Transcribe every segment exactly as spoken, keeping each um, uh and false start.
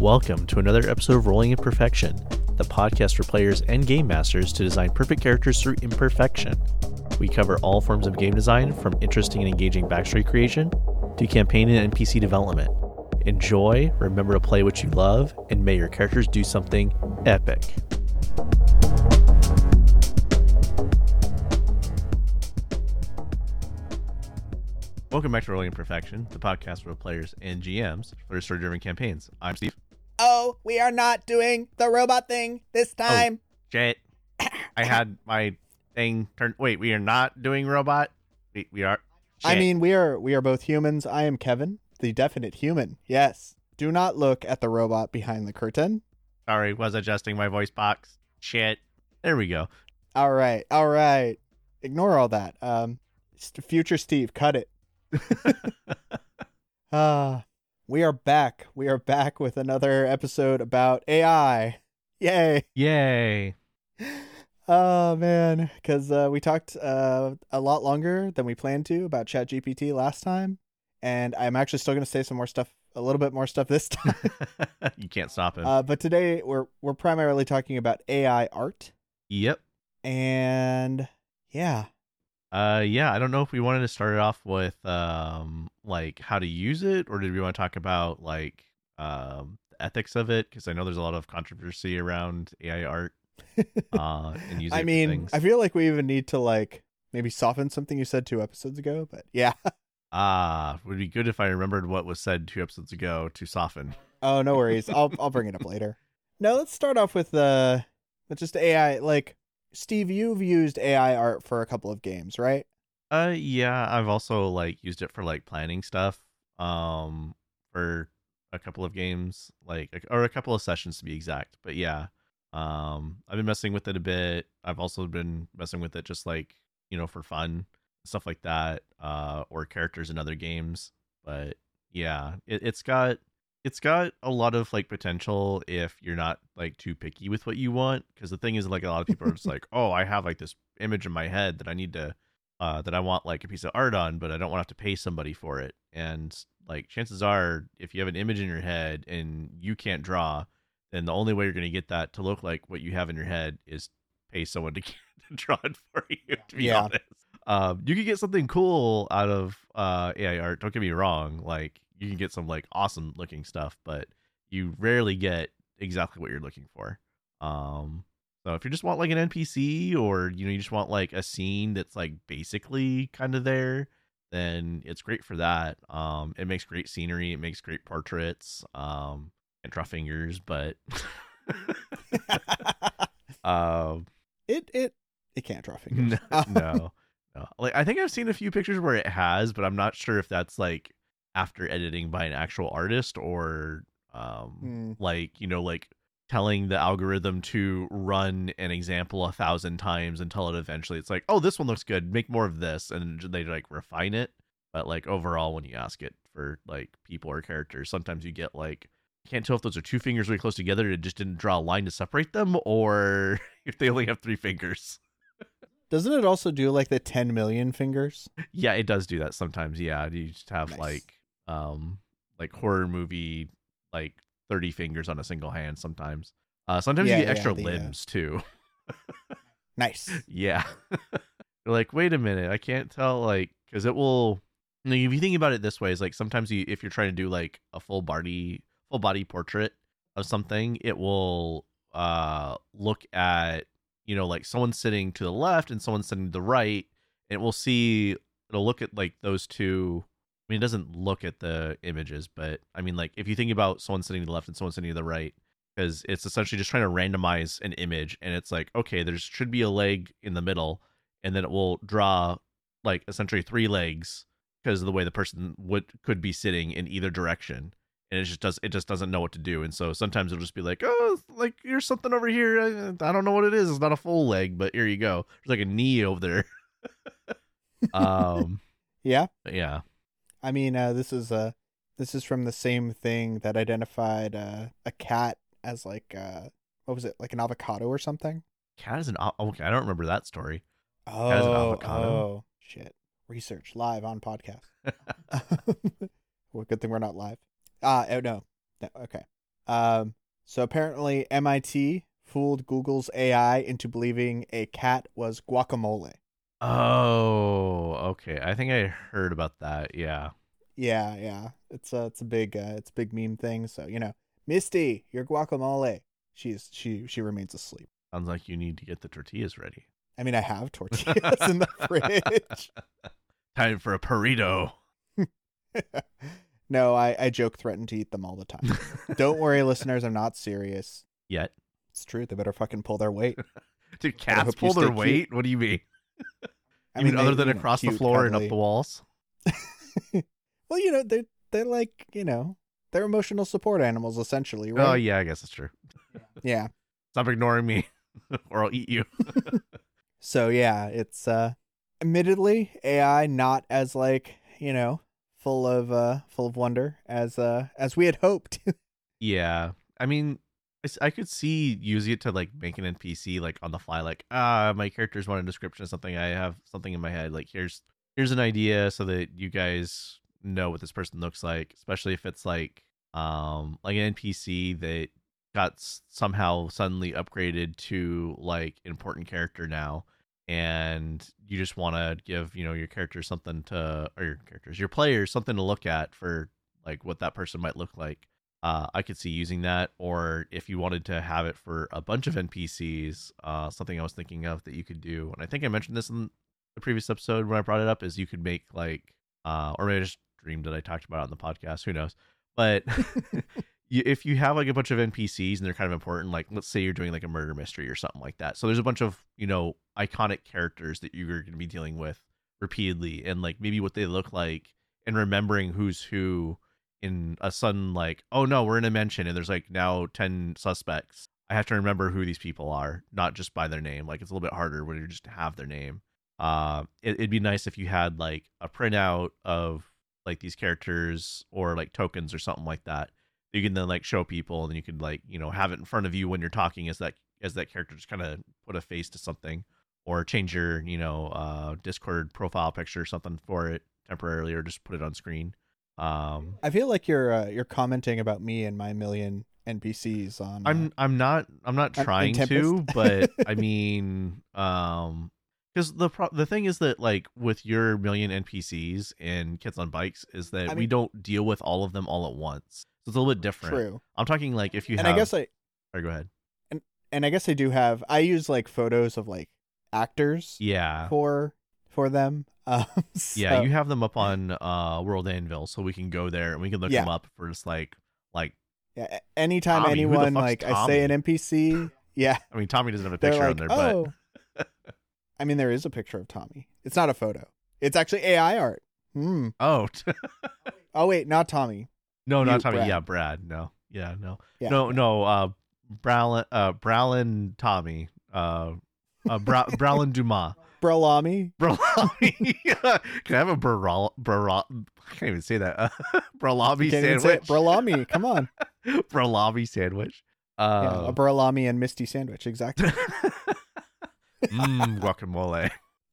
Welcome to another episode of Rolling Imperfection, the podcast for players and game masters to design perfect characters through imperfection. We cover all forms of game design, from interesting and engaging backstory creation to campaign and N P C development. Enjoy, remember to play what you love, and may your characters do something epic. Welcome back to Rolling Imperfection, the podcast for players and G Ms for story-driven campaigns. I'm Steve. Oh, we are not doing the robot thing this time. Oh, shit. I had my thing turned. Wait, we are not doing robot? We, we are. Shit. I mean, we are we are both humans. I am Kevin, the definite human. Yes. Do not look at the robot behind the curtain. Sorry, was adjusting my voice box. Shit. There we go. All right. All right. Ignore all that. Um, future Steve, cut it. Ah. uh, We are back. We are back with another episode about A I. Yay. Yay. Oh, man. Because uh, we talked uh, a lot longer than we planned to about ChatGPT last time. And I'm actually still going to say some more stuff, a little bit more stuff this time. You can't stop him. Uh, but today we're we're primarily talking about A I art. Yep. And yeah. Uh, yeah, I don't know if we wanted to start it off with, um, like, how to use it, or did we want to talk about, like, um, the ethics of it? Because I know there's a lot of controversy around A I art, uh, and using I it mean, for things. I feel like we even need to, like, maybe soften something you said two episodes ago, but yeah. Ah, would be good if I remembered what was said two episodes ago to soften. Oh, no worries. I'll I'll bring it up later. No, let's start off with, uh, with just A I, like... Steve, you've used A I art for a couple of games, right? Uh, yeah, I've also like used it for like planning stuff, um, for a couple of games, like, or a couple of sessions to be exact. But yeah, um, I've been messing with it a bit. I've also been messing with it just like, you know, for fun, stuff like that, uh, or characters in other games. But yeah, it, it's got it's got a lot of like potential if you're not like too picky with what you want. Because the thing is, like, a lot of people are just like, oh, I have like this image in my head that I need to uh that I want like a piece of art on, but I don't want to have to pay somebody for it. And like, chances are, if you have an image in your head and you can't draw, then the only way you're going to get that to look like what you have in your head is pay someone to, to draw it for you, to be Yeah. honest. Um, you can get something cool out of uh A I art, don't get me wrong. Like, you can get some like awesome looking stuff, but you rarely get exactly what you're looking for. Um, so if you just want like an N P C, or, you know, you just want like a scene that's like basically kind of there, then it's great for that. Um, it makes great scenery. It makes great portraits. Um, and draw fingers, but um, it it it can't draw fingers. no, no, no. Like, I think I've seen a few pictures where it has, but I'm not sure if that's like after editing by an actual artist, or um Mm. like, you know, like telling the algorithm to run an example a thousand times until it eventually it's like, oh, this one looks good, make more of this, and they like refine it. But like, overall, when you ask it for like people or characters, sometimes you get like, you can't tell if those are two fingers really close together and it just didn't draw a line to separate them, or if they only have three fingers. Doesn't it also do like the ten million fingers? Yeah, it does do that sometimes. Yeah, you just have Nice. like um like horror movie like thirty fingers on a single hand sometimes. Uh sometimes Yeah, you get yeah, extra the, uh, limbs too. Nice. Yeah. You're like, wait a minute, I can't tell, like, because it will, you know, if you think about it this way, is like, sometimes you, if you're trying to do like a full body full body portrait of something, it will uh look at, you know, like someone sitting to the left and someone sitting to the right, and it will see, it'll look at like those two. I mean, it doesn't look at the images, but I mean, like, if you think about someone sitting to the left and someone sitting to the right, because it's essentially just trying to randomize an image, and it's like, okay, there should be a leg in the middle, and then it will draw like essentially three legs because of the way the person would could be sitting in either direction, and it just does it just doesn't know what to do. And so sometimes it'll just be like, oh, like, here's something over here, I, I don't know what it is, it's not a full leg, but here you go, there's like a knee over there. um Yeah. but yeah. I mean, uh, this is uh, this is from the same thing that identified uh, a cat as like uh, what was it, like an avocado or something? Cat is an o- okay, I don't remember that story. Oh, Cat is an avocado. oh, shit! Research live on podcast. Well, good thing we're not live. Ah, uh, oh no. no, okay. Um, so apparently M I T fooled Google's A I into believing a cat was guacamole. Oh, okay. I think I heard about that. Yeah. Yeah, yeah. It's a it's a big uh, it's a big meme thing. So you know, Misty, your guacamole. She's she she remains asleep. Sounds like you need to get the tortillas ready. I mean, I have tortillas in the fridge. Time for a burrito. No, I I joke threaten to eat them all the time. Don't worry, listeners. I'm not serious. Yet. It's true. They better fucking pull their weight. Do I cats hope you pull their stay weight? cute. What do you mean? I You mean, they- other than you know, across the cute, floor and up cuddly. the walls? Well, you know, they're they're like, you know, they're emotional support animals essentially, right? Oh, yeah, I guess that's true. Yeah. Stop ignoring me or I'll eat you. So yeah, it's uh admittedly A I not as like, you know, full of uh full of wonder as uh as we had hoped. Yeah. I mean, I s- I could see using it to like make an N P C like on the fly, like, ah, my characters want a description of something. I have something in my head. Like, here's here's an idea so that you guys know what this person looks like, especially if it's like um like an N P C that got s- somehow suddenly upgraded to like important character now, and you just want to give, you know, your characters something to, or your characters, your players something to look at for like what that person might look like. uh, I could see using that. Or if you wanted to have it for a bunch of N P Cs, uh, something I was thinking of that you could do, and I think I mentioned this in the previous episode when I brought it up, is you could make like, uh, or maybe I just dreamed that I talked about it on the podcast. Who knows? But you, if you have like a bunch of N P Cs and they're kind of important, like let's say you're doing like a murder mystery or something like that. So there's a bunch of, you know, iconic characters that you're going to be dealing with repeatedly, and like maybe what they look like, and remembering who's who in a sudden like, oh no, we're in a mansion and there's like now ten suspects. I have to remember who these people are, not just by their name. Like it's a little bit harder when you just have their name. Uh, it, it'd be nice if you had like a printout of like these characters or like tokens or something like that. You can then like show people, and then you can like, you know, have it in front of you when you're talking as that as that character, just kind of put a face to something, or change your, you know, uh, Discord profile picture or something for it temporarily, or just put it on screen. Um, I feel like you're uh, you're commenting about me and my million N P Cs on. I'm uh, I'm not I'm not on- in trying to, Tempest. but I mean, um, because the pro- the thing is that like with your million N P Cs in Kids on Bikes is that I we mean- don't deal with all of them all at once, so it's a little bit different. True. I'm talking like if you And have. I guess I Sorry, go ahead. and I guess I do have. I use like photos of like actors Yeah. for for them. Um, Yeah, so- you have them up on uh World Anvil, so we can go there and we can look Yeah. them up for just like like. Yeah, a- anytime Tommy, who the anyone fuck's like I Tommy? say an N P C, yeah, I mean, Tommy doesn't have a they're picture like, on there, but oh. I mean, there is a picture of Tommy. It's not a photo. It's actually A I art. Hmm. oh Oh wait, not Tommy. no, You, not Tommy. Brad. Yeah, Brad. No, yeah, no, Yeah. no, no. Uh, Browlin, uh, Browlin, Tommy. Uh, uh, Brow- Browlin Dumas. Bralami. Bralami. Can I have a Bral? Bral? I can't even say that. Uh, Bralami Can't even say it. sandwich. Bralami. Come on. Bralami sandwich. Yeah, Uh, a Bralami and Misty sandwich. Exactly. Mmm, guacamole.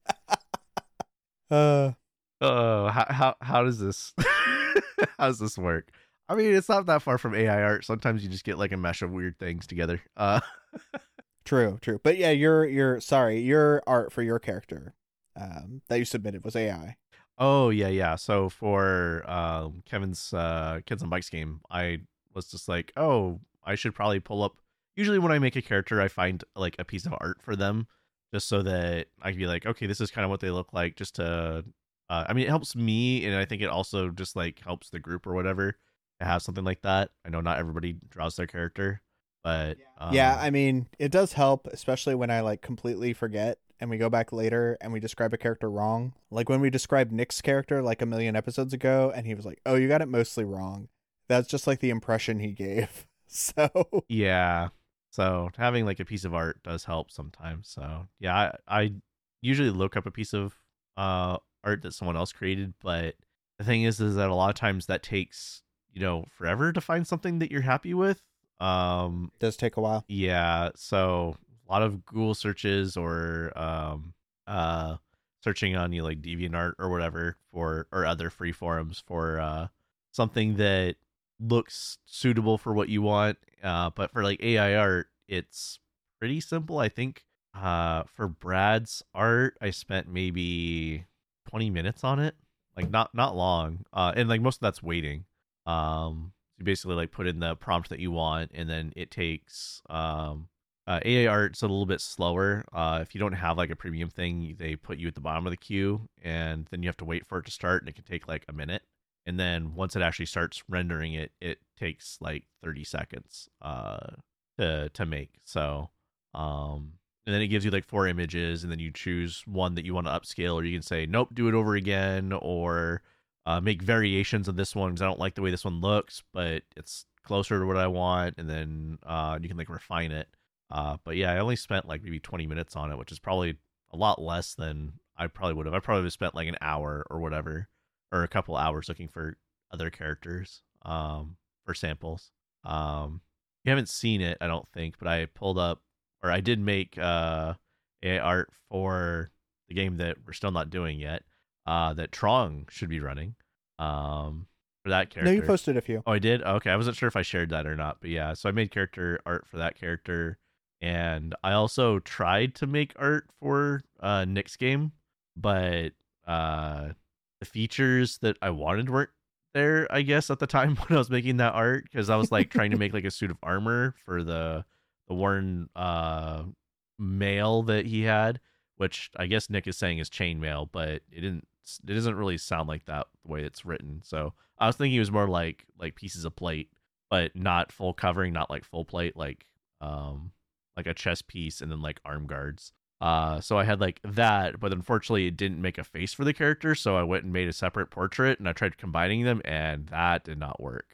Uh, Oh, how how how does this how does this work? I mean, it's not that far from A I art. Sometimes you just get like a mesh of weird things together. Uh, true, true. But yeah, your your sorry, your art for your character um, that you submitted was A I. oh yeah, yeah. So for um, Kevin's uh, Kids on Bikes game, I was just like, oh, I should probably pull up. Usually, when I make a character, I find like a piece of art for them, just so that I can be like, okay, this is kind of what they look like. Just to, uh, I mean, it helps me, and I think it also just like helps the group or whatever to have something like that. I know not everybody draws their character, but um, Yeah, I mean, it does help, especially when I like completely forget and we go back later and we describe a character wrong. Like when we described Nick's character like a million episodes ago, and he was like, "Oh, you got it mostly wrong." That's just like the impression he gave. So yeah. So having like a piece of art does help sometimes. So yeah, I, I usually look up a piece of uh art that someone else created, but the thing is, is that a lot of times that takes, you know, forever to find something that you're happy with. Um, it does take a while. yeah. So a lot of Google searches, or um, uh, searching on, you know, like DeviantArt or whatever for, or other free forums for uh something that looks suitable for what you want. Uh, but for like A I art, it's pretty simple. I think uh, for Brad's art, I spent maybe twenty minutes on it, like not not long. Uh, and like most of that's waiting. Um, you basically like put in the prompt that you want, and then it takes um, uh, A I art's a little bit slower. Uh, if you don't have like a premium thing, they put you at the bottom of the queue, and then you have to wait for it to start, and it can take like a minute. And then once it actually starts rendering it, it takes like thirty seconds uh, to to make. So, um, and then it gives you like four images, and then you choose one that you want to upscale, or you can say, nope, do it over again, or uh, make variations of this one because I don't like the way this one looks, but it's closer to what I want, and then uh, you can like refine it. Uh, but yeah, I only spent like maybe twenty minutes on it, which is probably a lot less than I probably would have. I probably would have spent like an hour or whatever, or a couple hours looking for other characters um, for samples. Um, you haven't seen it, I don't think, but I pulled up, or I did make uh, A I art for the game that we're still not doing yet, uh, that Trong should be running um, for that character. No, you posted a few. Oh, I did? Okay, I wasn't sure if I shared that or not, but yeah, so I made character art for that character, and I also tried to make art for uh, Nick's game, but uh, the features that I wanted weren't there, I guess, at the time when I was making that art, because I was like trying to make like a suit of armor for the the worn uh mail that he had, which I guess Nick is saying is chainmail, but it didn't it doesn't really sound like that the way it's written. So I was thinking it was more like like pieces of plate, but not full covering, not like full plate, like um like a chest piece and then like arm guards. Uh, so I had like that, but unfortunately it didn't make a face for the character, so I went and made a separate portrait, and I tried combining them, and that did not work.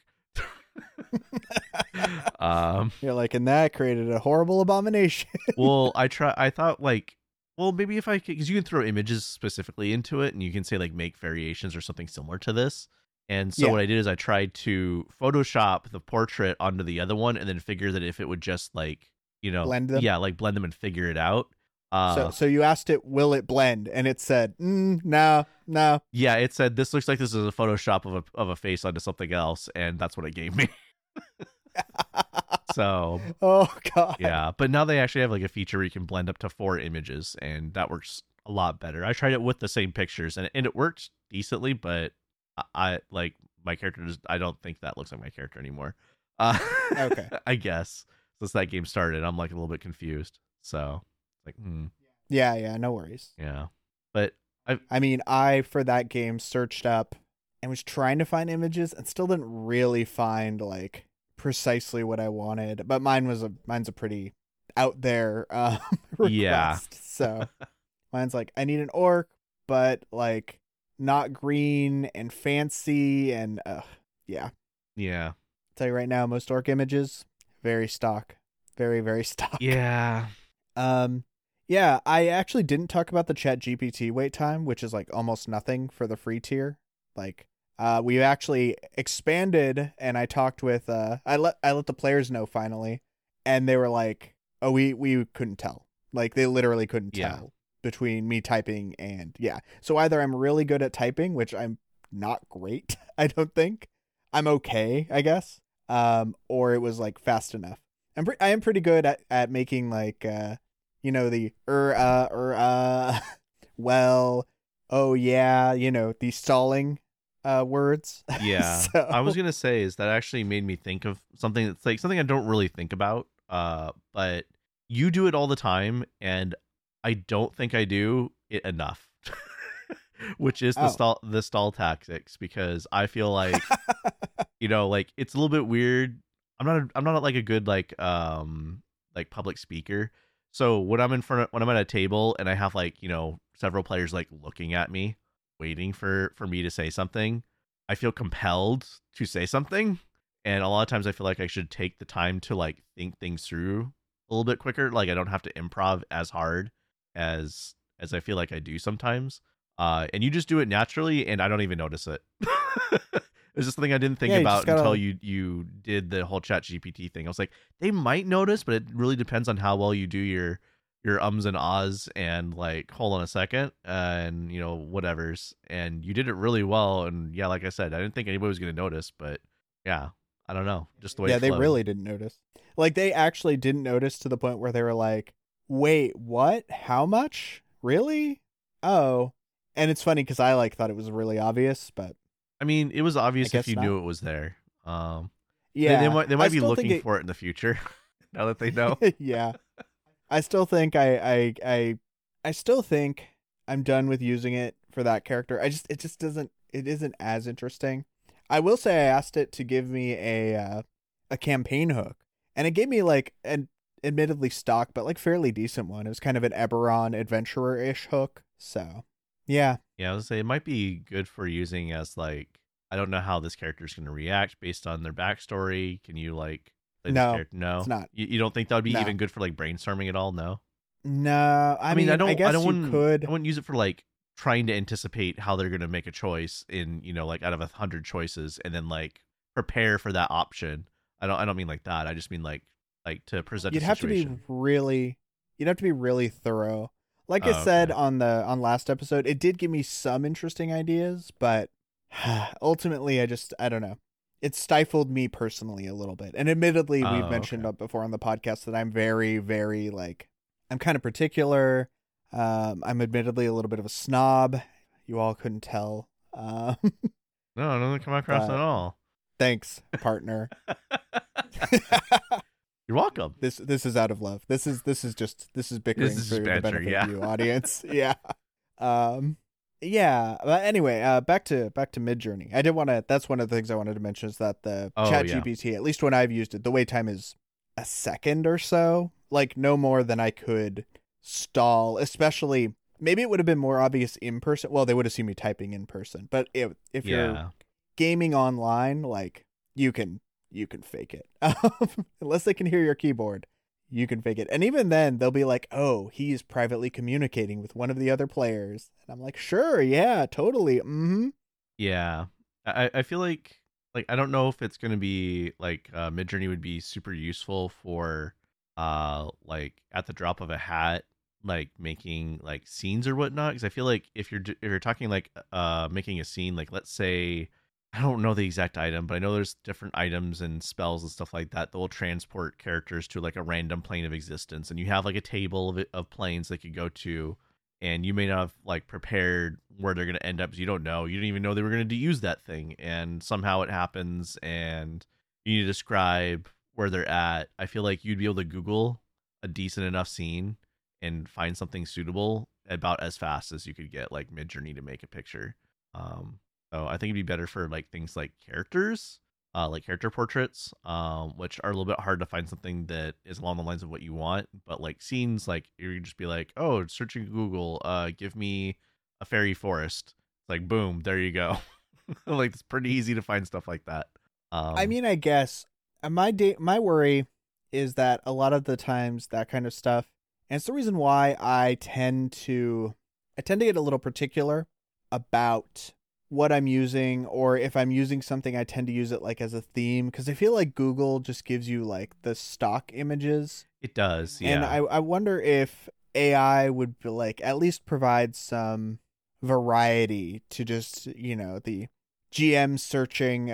um, You're like, and that created a horrible abomination. well, I try. I thought like, well, maybe if I could, because you can throw images specifically into it, and you can say like make variations or something similar to this. And so Yeah. what I did is I tried to Photoshop the portrait onto the other one, and then figure that if it would just like you know Blend them? yeah, like blend them and figure it out. Uh, so, so you asked it, will it blend? And it said, mm, no, no. Yeah, it said this looks like this is a Photoshop of a of a face onto something else, and that's what it gave me. So, oh god. yeah, but now they actually have like a feature where you can blend up to four images, and that works a lot better. I tried it with the same pictures, and and it worked decently, but I, I like my character. Just, I don't think that looks like my character anymore. Uh, Okay. I guess since that game started, I'm like a little bit confused. So, like, hmm, Yeah, yeah, no worries. yeah, but I I mean, I for that game searched up and was trying to find images and still didn't really find like precisely what I wanted. But mine was a mine's a pretty out there um, request. Yeah. So mine's like I need an orc, but like not green and fancy and uh, yeah. yeah. Tell you right now, most orc images very stock, very very stock. Yeah. Um. Yeah, I actually didn't talk about the Chat G P T wait time, which is like almost nothing for the free tier. Like, uh, we actually expanded, and I talked with, uh, I let I let the players know finally, and they were like, "Oh, we we couldn't tell. Like, they literally couldn't Yeah. tell between me typing and yeah. So either I'm really good at typing, which I'm not great, I don't think. I'm okay, I guess. Um, or it was like fast enough. I'm pre- I am pretty good at at making like uh. You know, the er, uh, er, uh, well, oh, yeah, you know, the stalling uh, words. Yeah. So- I was going to say is that actually made me think of something that's like something I don't really think about. Uh, but you do it all the time, and I don't think I do it enough. Which is the Oh. stall the stall tactics, because I feel like you know, like it's a little bit weird. I'm not I'm not like a good like um like public speaker. So when I'm in front of when I'm at a table and I have like, you know, several players like looking at me, waiting for for me to say something, I feel compelled to say something. And a lot of times I feel like I should take the time to like think things through a little bit quicker. Like I don't have to improv as hard as as I feel like I do sometimes. Uh, and you just do it naturally, and I don't even notice it. It's just something I didn't think Yeah, you about just gotta- until you you did the whole Chat G P T thing. I was like, they might notice, but it really depends on how well you do your your ums and ahs and like, hold on a second, and you know, whatever's. And you did it really well. And yeah, like I said, I didn't think anybody was gonna notice, but yeah, I don't know, just the way. Yeah, it they flowed. really didn't notice. Like they actually didn't notice to the point where they were like, "Wait, what? How much? Really? Oh." And it's funny because I like thought it was really obvious, but I mean, it was obvious if guess you not. knew it was there. Um, yeah, they, they might they I might be still think looking it- for it in the future. Now that they know. yeah, I still think I, I I I still think I'm done with using it for that character. I just it just doesn't it isn't as interesting. I will say I asked it to give me a uh, a campaign hook, and it gave me like an admittedly stock but like fairly decent one. It was kind of an Eberron adventurer ish hook. So yeah, Yeah, I was gonna say it might be good for using as like, I don't know how this character is going to react based on their backstory. Can you like play this No, character? No, it's not. You, you don't think that would be No. even good for like brainstorming at all? No. no, I, I mean, mean, I don't. I guess I don't you wouldn't, could. I wouldn't use it for like trying to anticipate how they're going to make a choice in, you know, like out of a hundred choices, and then like prepare for that option. I don't. I don't mean like that. I just mean like like to present. You'd a have to be situation. really you'd have to be really thorough. Like Oh, I said okay. on the on last episode, it did give me some interesting ideas, but ultimately I just I don't know. It stifled me personally a little bit. And admittedly, Oh, we've mentioned okay. up before on the podcast that I'm very very like I'm kind of particular. Um I'm admittedly a little bit of a snob. You all couldn't tell. Um No, it doesn't come across But- at all. thanks, partner. You're welcome. This this is out of love. This is this is just this is bickering This is for the banter, benefit yeah. of you, audience. yeah. Um. Yeah. But anyway, uh, back to back to Midjourney. I did want to. That's one of the things I wanted to mention is that the Oh, Chat yeah. G P T, at least when I've used it, the wait time is a second or so. Like no more than I could stall. Especially maybe it would have been more obvious in person. Well, they would have seen me typing in person. But if if you're Yeah. gaming online, like you can you can fake it. Unless they can hear your keyboard, you can fake it. And even then they'll be like, oh, he's privately communicating with one of the other players. And I'm like, sure, yeah, totally. Mm-hmm. Yeah. I, I feel like like I don't know if it's gonna be like uh Midjourney would be super useful for uh like at the drop of a hat, like making like scenes or whatnot. Because I feel like if you're d- if you're talking like uh making a scene, like let's say, I don't know the exact item, but I know there's different items and spells and stuff like that that will transport characters to like a random plane of existence, and you have like a table of, of planes they could go to, and you may not have like prepared where they're going to end up because you don't know. You didn't even know they were going to use that thing, and somehow it happens, and you need to describe where they're at. I feel like you'd be able to Google a decent enough scene and find something suitable about as fast as you could get like Midjourney to make a picture. Um, so I think it'd be better for like things like characters, uh, like character portraits, um, which are a little bit hard to find something that is along the lines of what you want. But like scenes, like you just be like, oh, searching Google, uh, give me a fairy forest. It's like, boom, there you go. Like it's pretty easy to find stuff like that. Um, I mean, I guess uh, my da- my worry is that a lot of the times that kind of stuff, and it's the reason why I tend to I tend to get a little particular about what I'm using, or if I'm using something, I tend to use it like as a theme, because I feel like Google just gives you like the stock images, it does, yeah. and I I wonder if A I would be like at least provide some variety to just, you know, the G M searching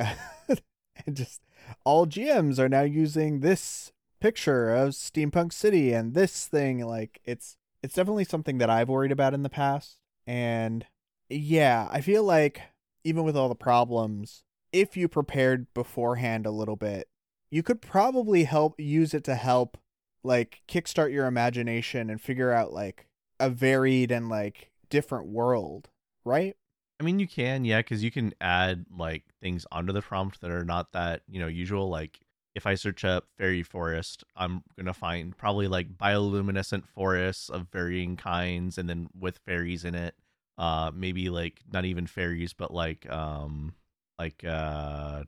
and just all G Ms are now using this picture of Steampunk City and this thing. Like it's it's definitely something that I've worried about in the past. And yeah, I feel like even with all the problems, if you prepared beforehand a little bit, you could probably help use it to help like kickstart your imagination and figure out like a varied and like different world, right? I mean, you can, yeah, because you can add like things onto the prompt that are not that, you know, usual. Like if I search up fairy forest, I'm gonna find probably like bioluminescent forests of varying kinds, and then with fairies in it. Uh, maybe like not even fairies, but like um, like uh,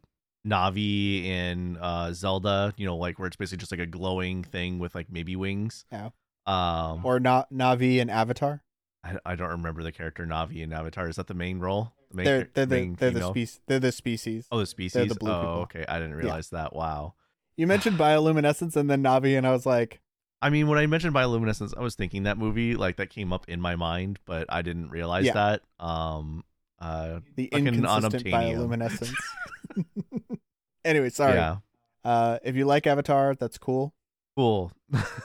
Navi in uh Zelda. You know, like where it's basically just like a glowing thing with like maybe wings. Yeah. Um, Or not Navi and Avatar. I, I don't remember the character Navi in Avatar. Is that the main role? The main, They're char- they're the main they're the female? species they're the species. Oh, the species. blue oh, people. okay. I didn't realize that. Wow. You mentioned bioluminescence and then Navi, and I was like, I mean, when I mentioned bioluminescence, I was thinking that movie, like that came up in my mind, but I didn't realize Yeah. that. Um, uh, the Fucking inconsistent unobtainium. bioluminescence. Anyway, sorry. Yeah. Uh, if you like Avatar, that's cool. Cool.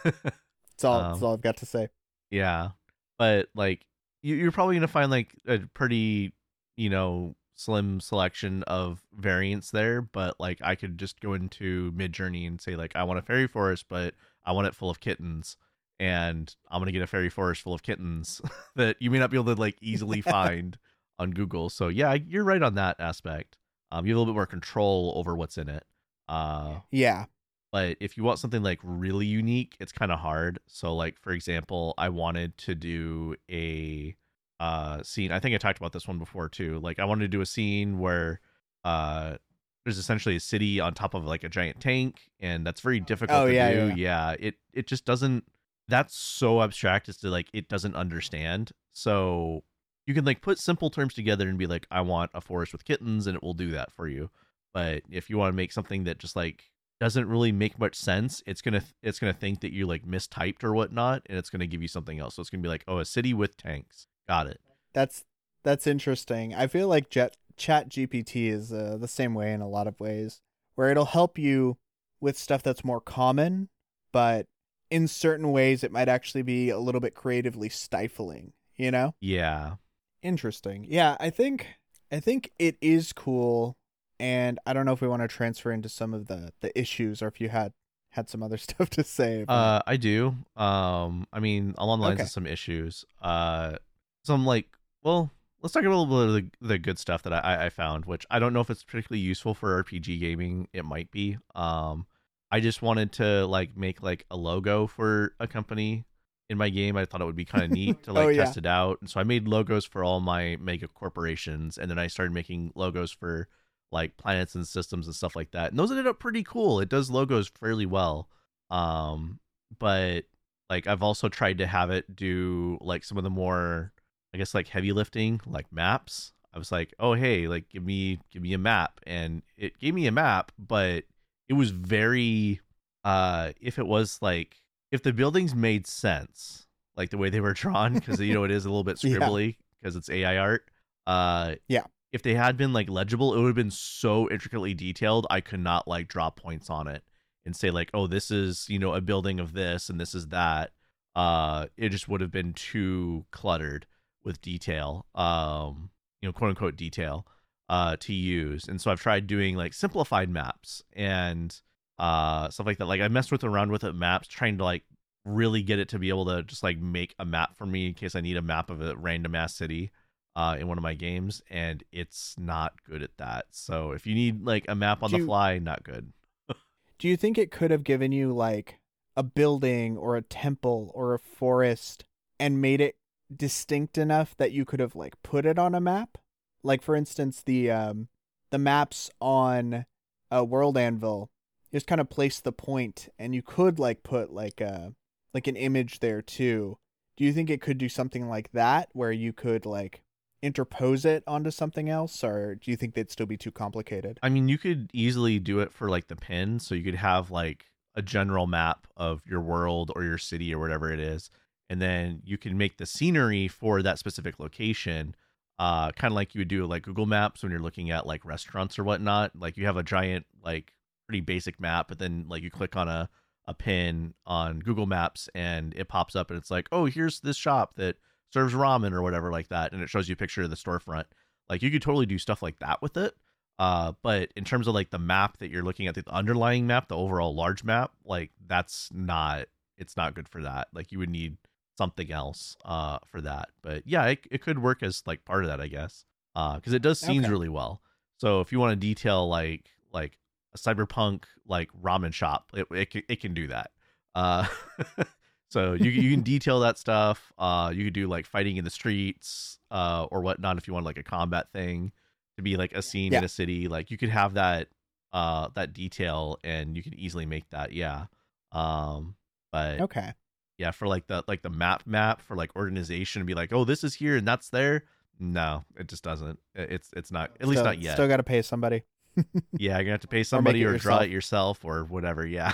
That's all. Um, that's all I've got to say. Yeah, but like you, you're probably gonna find like a pretty, you know, slim selection of variants there. But like I could just go into Mid Journey and say like I want a fairy forest, but I want it full of kittens, and I'm gonna get a fairy forest full of kittens that you may not be able to like easily find on Google. So yeah, you're right on that aspect. Um, you have a little bit more control over what's in it. Uh, Yeah. but if you want something like really unique, it's kind of hard. So like for example, I wanted to do a uh scene. I think I talked about this one before too. Like I wanted to do a scene where uh there's essentially a city on top of like a giant tank, and that's very difficult Oh, to yeah, do. yeah. Yeah, it it just doesn't, that's so abstract as to like it doesn't understand. So you can like put simple terms together and be like, I want a forest with kittens, and it will do that for you. But if you want to make something that just like doesn't really make much sense, it's gonna it's gonna think that you like mistyped or whatnot, and it's gonna give you something else. So it's gonna be like, oh, a city with tanks. Got it. That's that's interesting. I feel like Jet Chat G P T is uh, the same way in a lot of ways, where it'll help you with stuff that's more common, but in certain ways it might actually be a little bit creatively stifling. You know? Yeah. Interesting. Yeah, I think I think it is cool, and I don't know if we want to transfer into some of the the issues, or if you had had some other stuff to say. But... Uh, I do. Um, I mean, along the lines Okay. of some issues. Uh, some like, well, let's talk about a little bit of the, the good stuff that I I found, which I don't know if it's particularly useful for R P G gaming. It might be. Um, I just wanted to like make like a logo for a company in my game. I thought it would be kind of neat to like Oh, yeah. test it out. And so I made logos for all my mega corporations, and then I started making logos for like planets and systems and stuff like that. And those ended up pretty cool. It does logos fairly well. Um, but like I've also tried to have it do like some of the more, I guess, like heavy lifting, like maps. I was like, oh hey, like give me give me a map, and it gave me a map, but it was very uh if it was like if the buildings made sense, like the way they were drawn, because you know it is a little bit Yeah. scribbly because it's A I art. Uh, Yeah. if they had been like legible, it would have been so intricately detailed. I could not like draw points on it and say like, oh, this is, you know, a building of this and this is that. Uh, it just would have been too cluttered with detail, um, you know, quote unquote detail, uh, to use. And so I've tried doing like simplified maps and uh stuff like that. Like I messed with around with it maps, trying to like really get it to be able to just like make a map for me in case I need a map of a random ass city uh in one of my games, and it's not good at that. So if you need like a map on Do the you- fly, not good. Do you think it could have given you like a building or a temple or a forest and made it distinct enough that you could have like put it on a map? Like for instance, the um the maps on uh, World Anvil, you just kind of place the point, and you could like put like a like an image there too. Do you think it could do something like that, where you could like interpose it onto something else, or do you think they'd still be too complicated? I mean, you could easily do it for like the pin, so you could have like a general map of your world or your city or whatever it is, and then you can make the scenery for that specific location, uh, kind of like you would do like Google Maps when you're looking at like restaurants or whatnot. Like you have a giant, like pretty basic map, but then like you click on a a pin on Google Maps and it pops up and it's like, oh, here's this shop that serves ramen or whatever like that, and it shows you a picture of the storefront. Like you could totally do stuff like that with it. Uh, but in terms of like the map that you're looking at, the underlying map, the overall large map, like that's not, it's not good for that. Like you would need something else uh for that. But yeah, it, it could work as like part of that, I guess. Uh, because it does scenes Okay. really well. So if you want to detail like like a cyberpunk like ramen shop, it it can, it can do that. Uh, so you you can detail that stuff. Uh, you could do like fighting in the streets, uh, or whatnot if you want like a combat thing to be like a scene Yeah. in a city. Like you could have that uh that detail, and you can easily make that. Yeah. Um, but Okay. yeah, for like the like the map map for like organization, and be like, oh, this is here and that's there. No, it just doesn't. It- It's it's not, at least Still- not yet. Still got to pay somebody. Yeah, you're gonna have to pay somebody it or, draw yourself. it yourself or whatever. Yeah.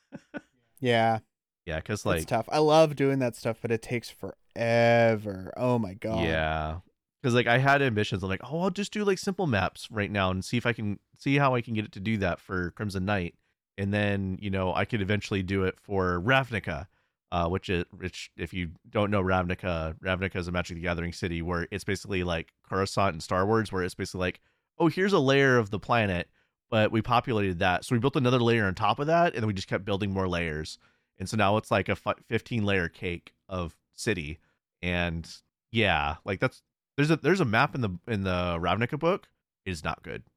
Yeah, Yeah, because it's like tough. I love doing that stuff, but it takes forever. Oh my god. yeah, Because like I had ambitions. I'm like, oh, I'll just do like simple maps right now and see if I can see how I can get it to do that for Crimson Knight, and then you know I could eventually do it for Ravnica, uh, which is which if you don't know Ravnica, Ravnica is a Magic the Gathering city where it's basically like Coruscant in Star Wars, where it's basically like, oh, here's a layer of the planet, but we populated that, so we built another layer on top of that, and then we just kept building more layers, and so now it's like a fifteen layer cake of city, and yeah, like that's. There's a there's a map in the in the Ravnica book. It is not good.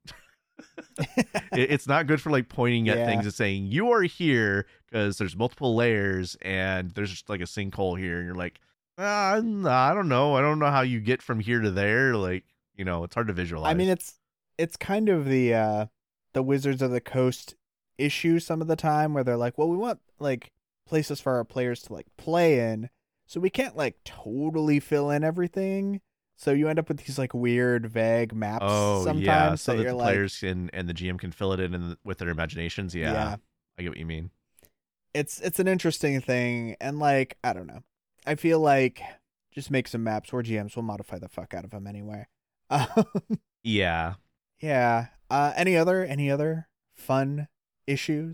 it, it's not good for like pointing at Yeah. things and saying you are here because there's multiple layers and there's just like a sinkhole here, and you're like, ah, I don't know, I don't know how you get from here to there. Like, you know, it's hard to visualize. I mean, it's it's kind of the uh, the Wizards of the Coast issue some of the time, where they're like, well, we want like places for our players to like play in, so we can't like totally fill in everything. So you end up with these like weird, vague maps. Oh sometimes yeah, so that, that you're the like, players can and the G M can fill it in, in with their imaginations. Yeah, Yeah. I get what you mean. it's it's an interesting thing, and like I don't know, I feel like just make some maps where G Ms will modify the fuck out of them anyway. Um, Yeah. yeah. Uh, any other any other fun issues?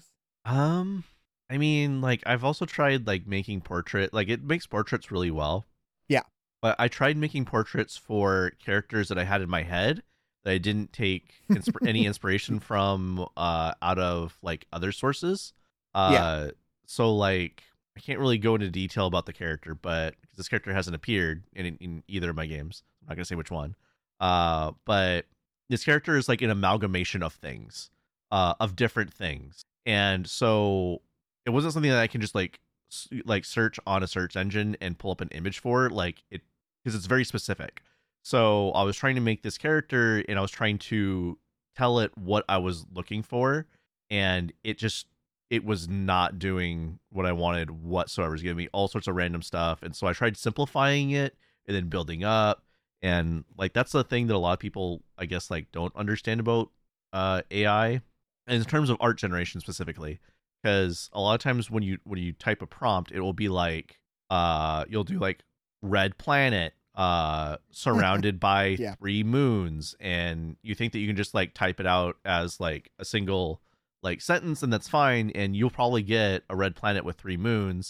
Um, I mean, like I've also tried like making portrait. Like it makes portraits really well. Yeah. But I tried making portraits for characters that I had in my head that I didn't take insp- any inspiration from uh out of like other sources. Uh Yeah. So like I can't really go into detail about the character, but because this character hasn't appeared in, in either of my games, I'm not gonna say which one. Uh, but this character is like an amalgamation of things, uh, of different things, and so it wasn't something that I can just like s- like search on a search engine and pull up an image for, like it, because it's very specific. So I was trying to make this character, and I was trying to tell it what I was looking for, and it just it was not doing what I wanted whatsoever. It was giving me all sorts of random stuff, and so I tried simplifying it and then building up. And like that's the thing that a lot of people, I guess, like don't understand about uh A I, and in terms of art generation specifically, because a lot of times when you when you type a prompt, it will be like uh you'll do like red planet uh surrounded by Yeah. three moons, and you think that you can just like type it out as like a single like sentence, and that's fine, and you'll probably get a red planet with three moons.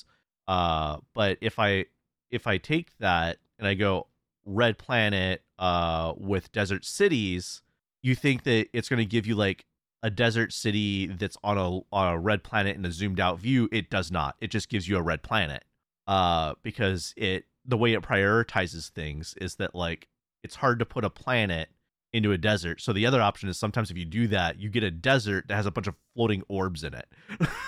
Uh but if I if I take that and I go red planet uh with desert cities, you think that it's going to give you like a desert city that's on a on a red planet in a zoomed out view. It does not. It just gives you a red planet, uh because it the way it prioritizes things is that like it's hard to put a planet into a desert. So the other option is sometimes if you do that, you get a desert that has a bunch of floating orbs in it.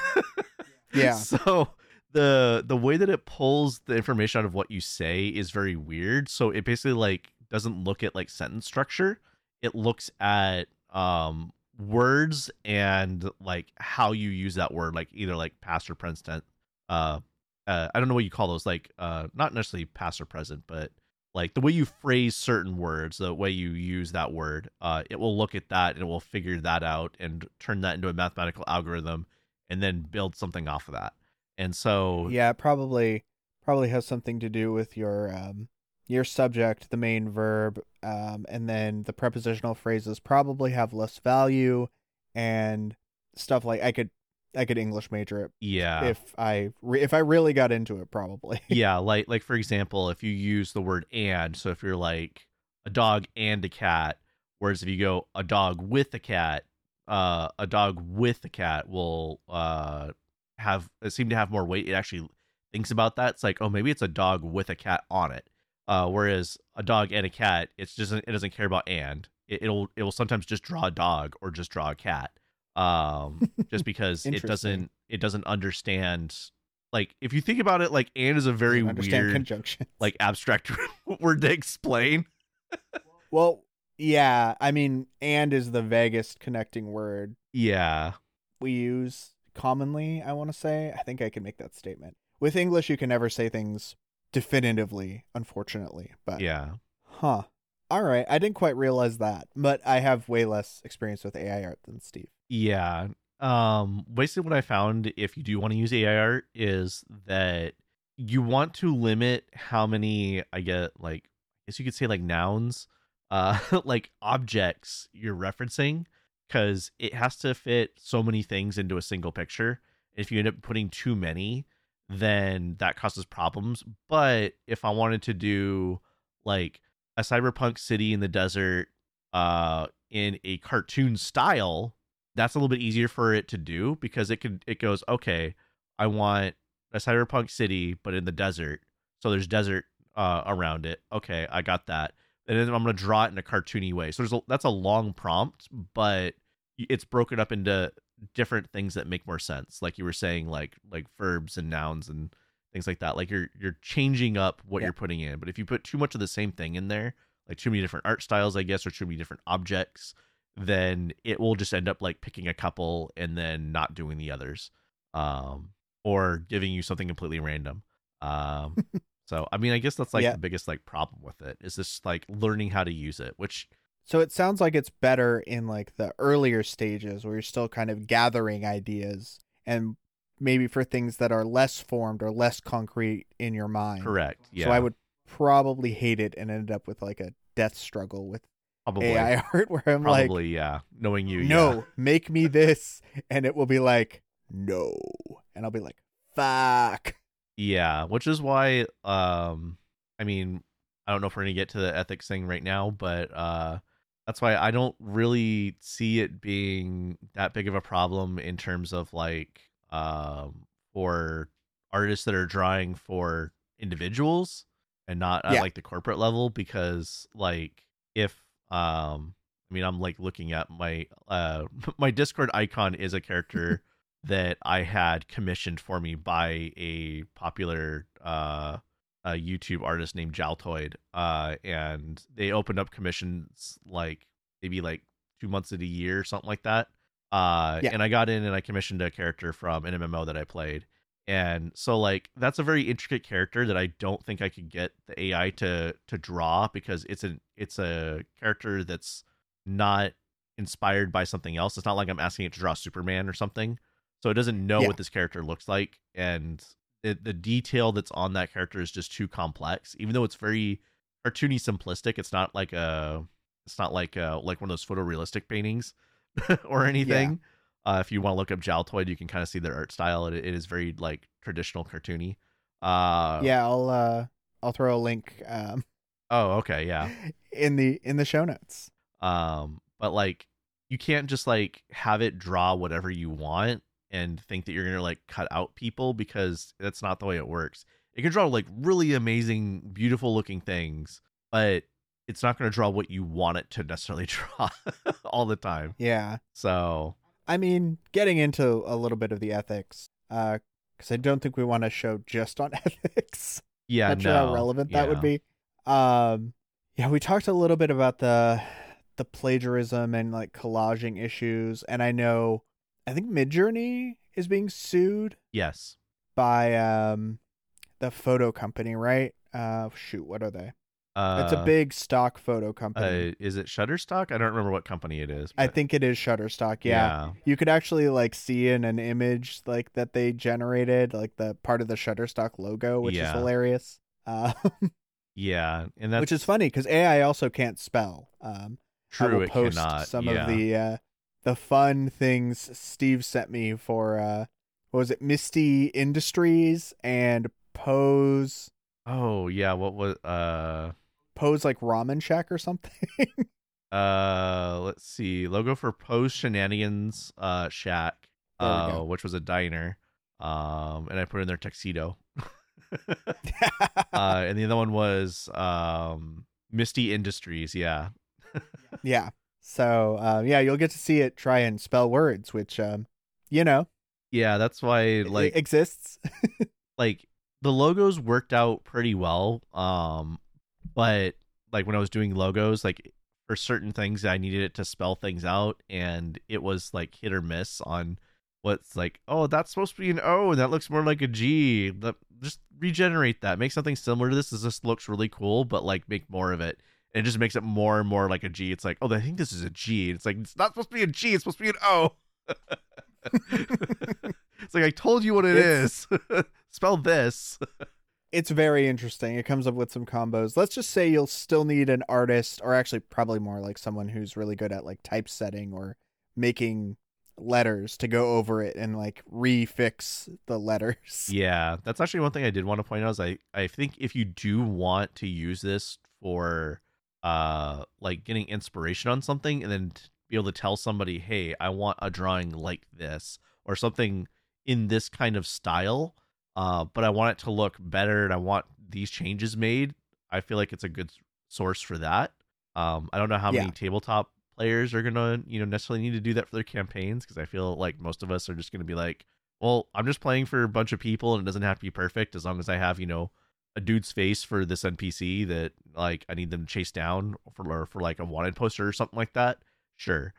Yeah. So the the way that it pulls the information out of what you say is very weird. So it basically like doesn't look at like sentence structure. It looks at um words and like how you use that word, like either like past or present tense. Uh, uh I don't know what you call those, like uh not necessarily past or present, but like the way you phrase certain words, the way you use that word. Uh it will look at that and it will figure that out and turn that into a mathematical algorithm and then build something off of that. And so Yeah, it probably probably has something to do with your um your subject, the main verb, um, and then the prepositional phrases probably have less value, and stuff like I could I could English major it yeah. if I re- if I really got into it, probably. Yeah, like like for example, if you use the word and, so if you're like a dog and a cat, whereas if you go a dog with a cat, uh a dog with a cat will uh have it seem to have more weight. It actually thinks about that. It's like, oh, maybe it's a dog with a cat on it. Uh whereas a dog and a cat, it's just it doesn't care about and. It, it'll it will sometimes just draw a dog or just draw a cat. Um just because it Interesting. doesn't it doesn't understand, like if you think about it, like and is a very Understand weird conjunctions. like abstract word to explain. Well, yeah, I mean, and is the vaguest connecting word Yeah. we use commonly, I want to say. I think I can make that statement. With English, you can never say things definitively, unfortunately. But Yeah. huh. All right, I didn't quite realize that, but I have way less experience with A I art than Steve. Yeah. Um basically what I found, if you do want to use A I art, is that you want to limit how many, I get like guess you could say like nouns, uh, like objects you're referencing, because it has to fit so many things into a single picture. If you end up putting too many, then that causes problems. But if I wanted to do like a cyberpunk city in the desert, uh, in a cartoon style, that's a little bit easier for it to do because it could it goes, okay, I want a cyberpunk city but in the desert, so there's desert uh around it. Okay, I got that. And then I'm gonna draw it in a cartoony way. So there's a, that's a long prompt, but it's broken up into different things that make more sense. Like you were saying, like like verbs and nouns and things like that. Like you're you're changing up what Yeah. you're putting in. But if you put too much of the same thing in there, like too many different art styles, I guess, or too many different objects, then it will just end up like picking a couple and then not doing the others, um, or giving you something completely random. Um, so I mean, I guess that's like Yeah. the biggest like problem with it is just like learning how to use it, which So it sounds like it's better in like the earlier stages where you're still kind of gathering ideas, and maybe for things that are less formed or less concrete in your mind. correct. Yeah, So I would probably hate it and end up with like a death struggle with probably A I art where I'm probably like, yeah. Knowing you, no, yeah. make me this, and it will be like, no, and I'll be like, fuck. Yeah, which is why um I mean, I don't know if we're going to get to the ethics thing right now, but uh that's why I don't really see it being that big of a problem in terms of like um for artists that are drawing for individuals and not at Yeah. like the corporate level, because like if um I mean, I'm like looking at my uh my Discord icon is a character that I had commissioned for me by a popular uh, a YouTube artist named Jaltoid, uh, and they opened up commissions like maybe like two months of the year, something like that. Uh, Yeah. And I got in and I commissioned a character from an M M O that I played, and so like that's a very intricate character that I don't think I could get the A I to to draw, because it's an it's a character that's not inspired by something else. It's not like I'm asking it to draw Superman or something. So it doesn't know Yeah. what this character looks like, and it, the detail that's on that character is just too complex. Even though it's very cartoony, simplistic, it's not like a, it's not like a, like one of those photorealistic paintings or anything. Uh, if you want to look up Jaltoid, you can kind of see their art style. It, it is very like traditional cartoony. Uh, Yeah, I'll uh, I'll throw a link um Oh, okay, yeah. in the in the show notes. Um, but like you can't just like have it draw whatever you want and think that you're gonna like cut out people, because that's not the way it works. It can draw like really amazing, beautiful looking things, but it's not gonna draw what you want it to necessarily draw all the time. Yeah. So I mean, getting into a little bit of the ethics, uh, because I don't think we want to show just on ethics. yeah, Not sure no, how relevant that would yeah. be. Um, yeah, we talked a little bit about the the plagiarism and like collaging issues, and I know, I think Midjourney is being sued Yes. by um the photo company, right? Uh, shoot, what are they? Uh, It's a big stock photo company. Uh, is it Shutterstock? I don't remember what company it is. I but- think it is Shutterstock. Yeah. yeah. You could actually like see in an image like that they generated, like the part of the Shutterstock logo, which Yeah. is hilarious. Uh, Yeah, and that's which is funny because A I also can't spell. Um, I true. will It post cannot. some yeah. of the uh, the fun things Steve sent me for uh, what was it, Misty Industries and Pose Oh yeah. What was uh Pose like Ramen Shack or something. uh? Let's see. Logo for Post Shenanigans uh Shack, There we uh, go. which was a diner. Um, and I put in their tuxedo. uh, and the other one was um Misty Industries. Yeah. Yeah. So uh, yeah, you'll get to see it try and spell words, which um, you know, Yeah. That's why like like exists. like the logos worked out pretty well. Um, but like when I was doing logos, like for certain things, I needed it to spell things out, and it was like hit or miss on what's like, oh, that's supposed to be an O, and that looks more like a G. The, just regenerate that, make something similar to this. This just looks really cool, but like make more of it. And it just makes it more and more like a G. It's like, oh, I think this is a G. It's like, it's not supposed to be a G. It's supposed to be an O. It's like, I told you what it It's- is. Spell this. it's very interesting. It comes up with some combos. Let's just say you'll still need an artist, or actually probably more like someone who's really good at like typesetting or making letters to go over it and like refix the letters. Yeah, that's actually one thing I did want to point out is I, I think if you do want to use this for uh like getting inspiration on something and then t- be able to tell somebody, hey, I want a drawing like this or something in this kind of style, uh, but I want it to look better and I want these changes made, I feel like it's a good source for that. Um, I don't know how Yeah. many tabletop players are gonna, you know, necessarily need to do that for their campaigns because I feel like most of us are just gonna be like, well, I'm just playing for a bunch of people and it doesn't have to be perfect as long as I have, you know, a dude's face for this N P C that like I need them to chase down for or for like a wanted poster or something like that. Sure.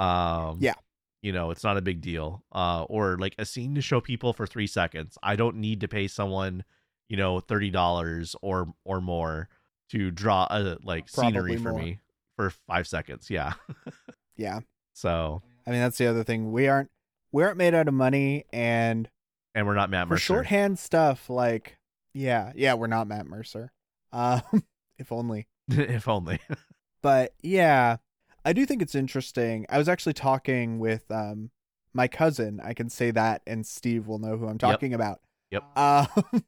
Um, Yeah. you know, it's not a big deal. Uh, or like a scene to show people for three seconds. I don't need to pay someone, you know, thirty dollars or or more to draw a like scenery Probably for more. me for five seconds. Yeah. Yeah. So, I mean, that's the other thing. We aren't we aren't made out of money, and and we're not Matt for Mercer. shorthand stuff, like yeah, yeah, we're not Matt Mercer. Um, if only. If only. But yeah, I do think it's interesting. I was actually talking with um my cousin. I can say that, and Steve will know who I'm talking about. Yep. Um,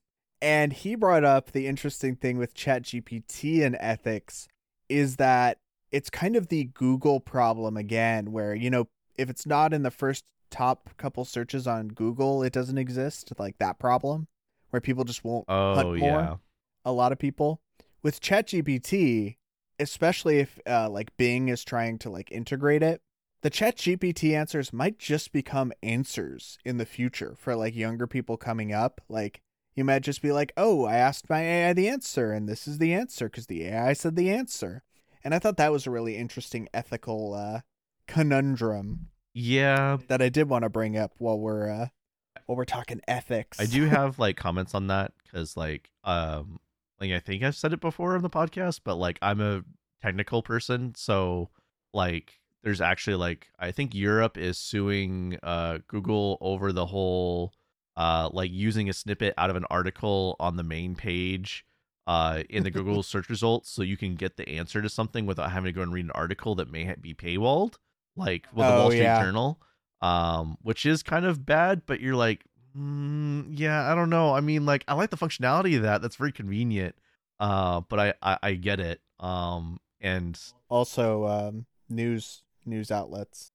and he brought up the interesting thing with ChatGPT and ethics is that it's kind of the Google problem again, where, you know, if it's not in the first top couple searches on Google, it doesn't exist. Like that problem where people just won't Oh, hunt more. yeah. A lot of people with ChatGPT, especially if uh, like Bing is trying to like integrate it, the ChatGPT answers might just become answers in the future for like younger people coming up. Like you might just be like, oh, I asked my A I the answer and this is the answer because the A I said the answer. And I thought that was a really interesting ethical uh, conundrum Yeah. that I did want to bring up while we're uh, while we're talking ethics. I do have like comments on that because like um like I think I've said it before on the podcast, but like I'm a technical person, so like there's actually like I think Europe is suing uh Google over the whole uh like using a snippet out of an article on the main page uh in the Google search results so you can get the answer to something without having to go and read an article that may ha- be paywalled, like with the Oh, Wall Street yeah. Journal, um which is kind of bad, but you're like, mm, yeah, I don't know. I mean, like I like the functionality of that. That's very convenient. Uh, but I, I, I get it. Um, and Also, um, news news outlets.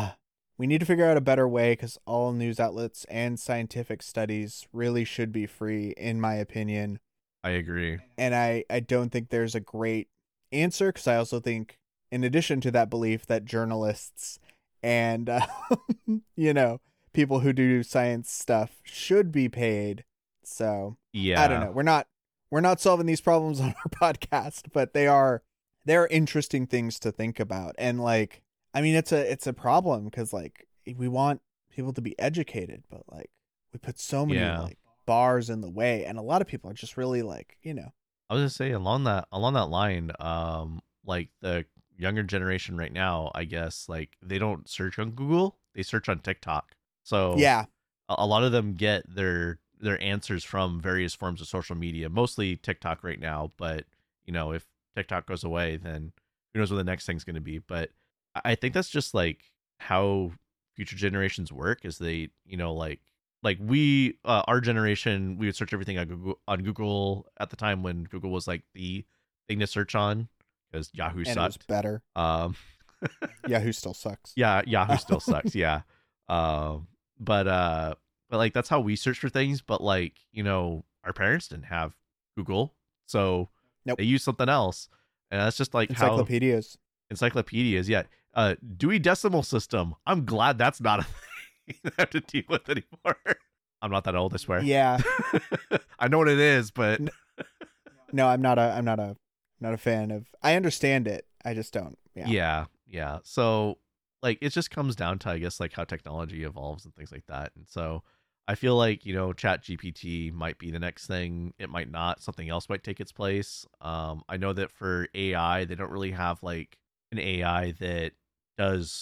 We need to figure out a better way because all news outlets and scientific studies really should be free, in my opinion. I agree. And I, I don't think there's a great answer because I also think, in addition to that belief, that journalists and, uh, you know, people who do science stuff should be paid. So Yeah. I don't know. We're not we're not solving these problems on our podcast, but they are they are interesting things to think about. And like, I mean, it's a it's a problem because like we want people to be educated, but like we put so many Yeah. like bars in the way, and a lot of people are just really like, you know, I was gonna say along that along that line, um, like the younger generation right now, I guess, like they don't search on Google, they search on TikTok. So yeah, a, a lot of them get their their answers from various forms of social media, mostly TikTok right now. But you know, if TikTok goes away, then who knows what the next thing's gonna be. But I I think that's just like how future generations work. Is they, you know, like like we uh, our generation, we would search everything on Google on Google at the time when Google was like the thing to search on because Yahoo and it was sucked. better. Um, Yahoo still sucks. yeah, Yahoo still sucks. Yeah. Um, but uh, but like that's how we search for things. But like, you know, our parents didn't have Google, so Nope. they use something else, and that's just like how Encyclopedias. encyclopedias. Yeah. Uh, Dewey Decimal System. I'm glad that's not a thing I have to deal with anymore. I'm not that old, I swear. Yeah. I know what it is, but No, I'm not a I'm not a not a fan of. I understand it. I just don't. Yeah. yeah, yeah. So like it just comes down to, I guess, like how technology evolves and things like that. And so I feel like, you know, Chat G P T might be the next thing. It might not. Something else might take its place. Um, I know that for A I, they don't really have like an A I that does,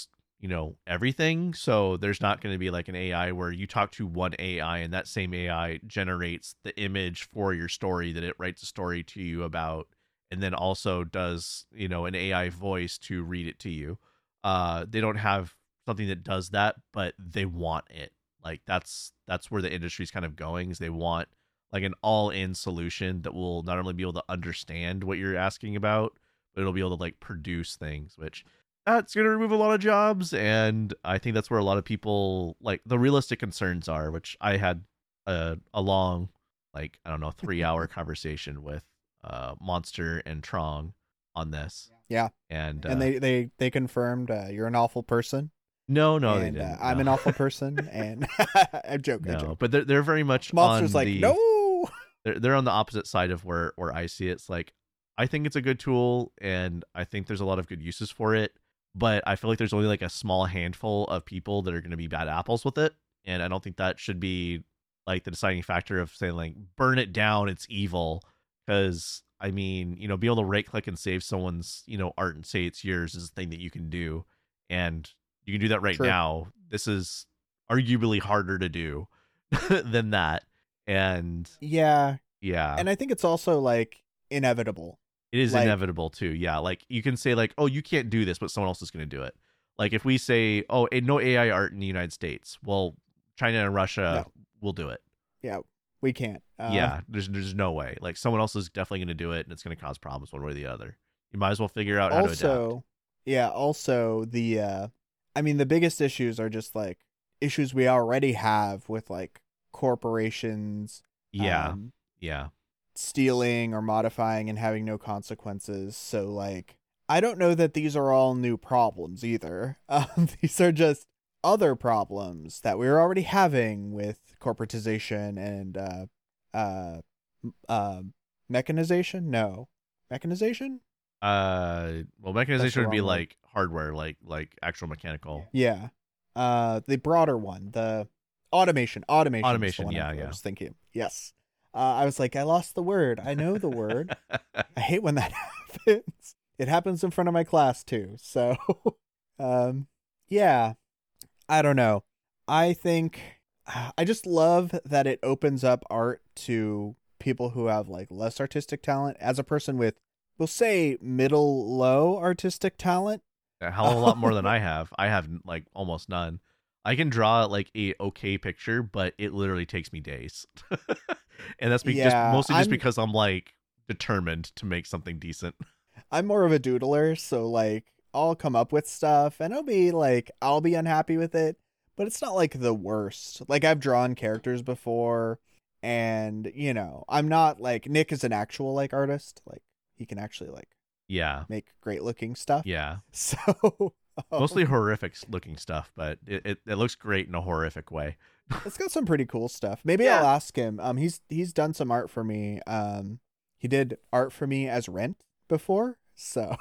you know, everything. So there's not going to be like an A I where you talk to one A I and that same A I generates the image for your story that it writes a story to you about, and then also does, you know, an A I voice to read it to you. Uh, they don't have something that does that, but they want it. Like that's that's where the industry's kind of going. Is they want like an all-in solution that will not only be able to understand what you're asking about, but it'll be able to like produce things, which that's going to remove a lot of jobs. And I think that's where a lot of people like the realistic concerns are, which I had a, a long, like, I don't know, three hour conversation with uh, Monster and Trong on this. Yeah. And, uh, and they, they, they confirmed uh, you're an awful person. No, no, and, they didn't. Uh, I'm no. an awful person, and I'm joking. No, I joke. but they're they're very much Monster's on like the, no. They're they're on the opposite side of where where I see it. It's like I think it's a good tool, and I think there's a lot of good uses for it. But I feel like there's only like a small handful of people that are going to be bad apples with it, and I don't think that should be like the deciding factor of saying like burn it down, it's evil. Because I mean, you know, be able to right click and save someone's, you know, art and say it's yours is a thing that you can do, and you can do that right True. now. This is arguably harder to do than that. And yeah, yeah. And I think it's also like inevitable. It is like, inevitable too. Yeah. Like you can say like, oh, you can't do this, but someone else is going to do it. Like if we say, oh, no A I art in the United States, well, China and Russia no. will do it. Yeah, we can't. Uh, yeah. There's, there's no way. Like someone else is definitely going to do it, and it's going to cause problems one way or the other. You might as well figure out how also, to adapt. Yeah. Also the, uh, I mean, the biggest issues are just like issues we already have with like corporations. Yeah. Um, yeah. stealing or modifying and having no consequences. So like, I don't know that these are all new problems either. Um, these are just other problems that we're already having with corporatization and, uh, uh, uh, mechanization. No, mechanization. Uh, well, mechanization would be wrong word. like hardware, like like actual mechanical. Yeah. Uh, the broader one, the automation, automation, Automation, is the one yeah, I yeah. was thinking. Yes. Uh, I was like, I lost the word. I know the word. I hate when that happens. It happens in front of my class too. So, um, yeah, I don't know. I think I just love that it opens up art to people who have like less artistic talent. As a person with, we'll say, middle low artistic talent. A hell of a lot more than I have. I have like almost none. I can draw like a okay picture, but it literally takes me days. And that's be- Yeah, just mostly just I'm- because I'm like determined to make something decent. I'm more of a doodler, so like I'll come up with stuff and I'll be like, I'll be unhappy with it, but it's not like the worst. Like I've drawn characters before, and you know, I'm not like Nick is an actual like artist. Like he can actually like Yeah. make great looking stuff. Yeah. So um, Mostly horrific looking stuff, but it, it, it looks great in a horrific way. it's got some pretty cool stuff. Maybe Yeah. I'll ask him. Um, he's he's done some art for me. Um, he did art for me as Rent before. So.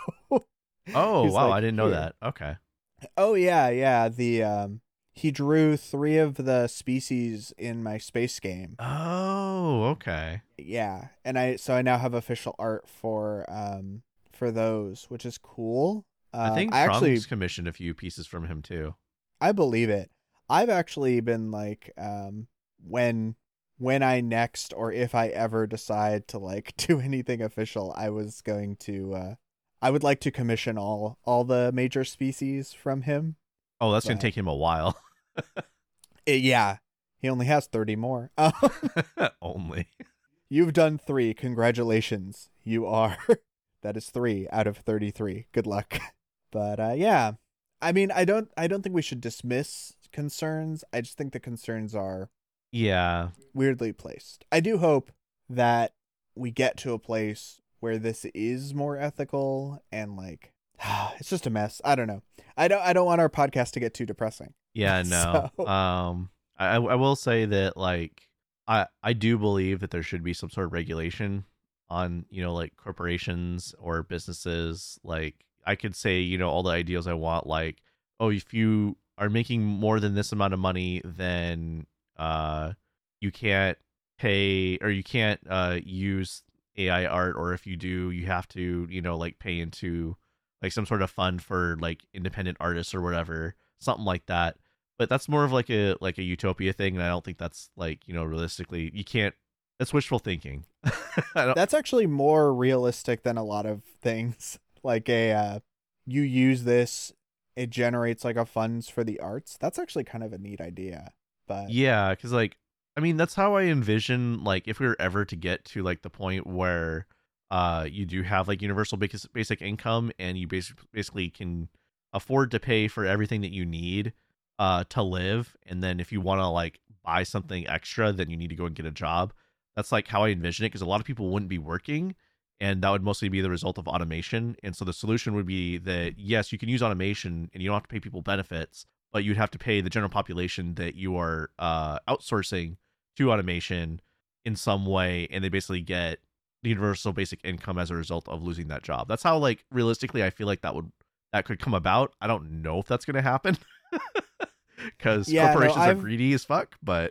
Oh, He's wow. like, I didn't know "Here." that. Okay. Oh yeah, yeah. The um, he drew three of the species in my space game. Oh, okay. Yeah, and I so I now have official art for um for those, which is cool. Uh, I think I Trump's actually commissioned a few pieces from him too. I believe it. I've actually been like um when when I next or if I ever decide to like do anything official, I was going to uh I would like to commission all all the major species from him. Oh, that's going But- to take him a while. Eh, yeah, he only has thirty more. Um, Only. You've done three. Congratulations. You are. That is three out of thirty-three. Good luck. But uh, yeah, I mean, I don't, I don't think we should dismiss concerns. I just think the concerns are Yeah. weirdly placed. I do hope that we get to a place where this is more ethical and like, it's just a mess. I don't know. I don't, I don't want our podcast to get too depressing. Yeah, no. So- Um, I I will say that like I I do believe that there should be some sort of regulation on, you know, like corporations or businesses. Like I could say, you know, all the ideals I want, like, oh, if you are making more than this amount of money, then uh you can't pay or you can't uh use A I art, or if you do, you have to, you know, like pay into like some sort of fund for like independent artists or whatever, something like that. But that's more of like a like a utopia thing, and I don't think that's like, you know, realistically you can't. That's wishful thinking. I don't, That's actually more realistic than a lot of things. Like a uh, you use this, it generates like a funds for the arts. That's actually kind of a neat idea. But yeah, because like I mean that's how I envision, like if we were ever to get to like the point where uh you do have like universal basic basic income, and you basically basically can afford to pay for everything that you need uh to live, and then if you want to like buy something extra, then you need to go and get a job. That's like how I envision it, because a lot of people wouldn't be working, and that would mostly be the result of automation. And so the solution would be that yes, you can use automation and you don't have to pay people benefits, but you'd have to pay the general population that you are uh outsourcing to automation in some way, and they basically get the universal basic income as a result of losing that job. That's how like realistically I feel like that would that could come about. I don't know if that's going to happen. Because yeah, corporations no, are I've, greedy as fuck, but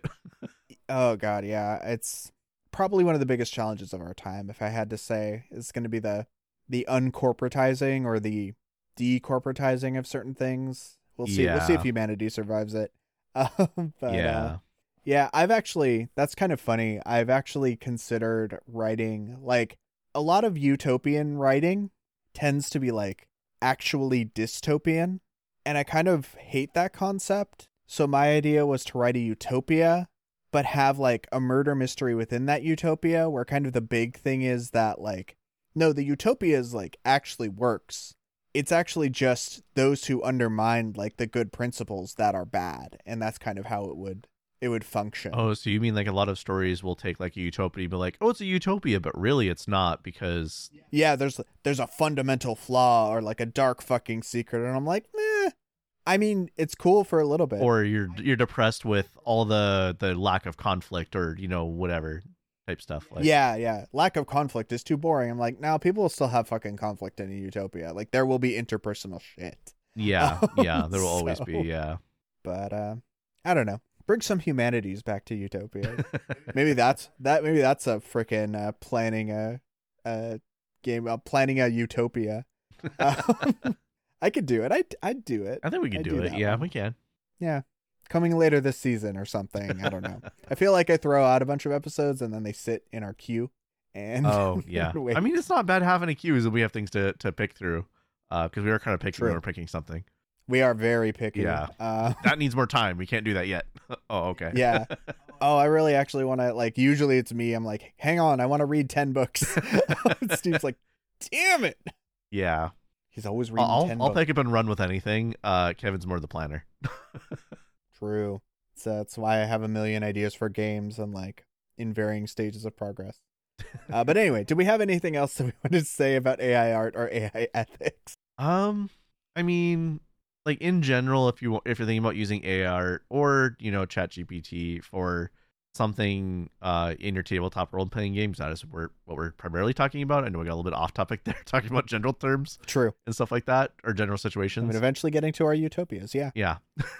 oh god, yeah, it's probably one of the biggest challenges of our time, if I had to say, is going to be the the uncorporatizing or the decorporatizing of certain things. We'll see. We'll see if yeah, humanity survives it. Um, but yeah. uh, yeah, I've actually, that's kind of funny. I've actually considered writing, like, a lot of utopian writing tends to be like actually dystopian, and I kind of hate that concept. So my idea was to write a utopia, but have like a murder mystery within that utopia, where kind of the big thing is that like, no, the utopia is like actually works. It's actually just those who undermine like the good principles that are bad, and that's kind of how it would it would function. Oh, so you mean like a lot of stories will take like a utopia and be like, oh, it's a utopia, but really it's not, because Yeah, there's there's a fundamental flaw or like a dark fucking secret, and I'm like, meh. I mean, it's cool for a little bit. or you're you're depressed with all the the lack of conflict, or you know whatever type stuff. Like, yeah, yeah. Lack of conflict is too boring. I'm like, now people will still have fucking conflict in a utopia. Like there will be interpersonal shit. yeah, Um, yeah, there will always so- be. Yeah, But uh, I don't know. Bring some humanities back to utopia. Maybe that's that. Maybe that's a freaking uh, planning a a game. Uh, planning a utopia. Um, I could do it. I I'd do it. I think we could I'd do, it. that Yeah, one. we can. Yeah. Coming later this season or something. I don't know. I feel like I throw out a bunch of episodes and then they sit in our queue. And Oh yeah. wait. I mean, it's not bad having a queue, and we have things to to pick through. Uh, because we are kind of picking True. when we're picking something. We are very picky. Yeah. Uh, That needs more time. We can't do that yet. Oh, okay. yeah. Oh, I really actually want to, like, usually it's me. I'm like, hang on, I want to read ten books. Steve's like, damn it. Yeah. He's always reading I'll ten I'll books. pick up and run with anything. Uh, Kevin's more the planner. True. So that's why I have a million ideas for games and, like, in varying stages of progress. Uh, but anyway, do we have anything else that we wanted to say about A I art or A I ethics? Um, I mean, like in general, if you if you're thinking about using A R or you know ChatGPT for something uh in your tabletop role playing games, that is what we're what we're primarily talking about. I know we got a little bit off topic there, talking about general terms True. and stuff like that, or general I situations. mean, eventually getting to our utopias. Yeah. Yeah.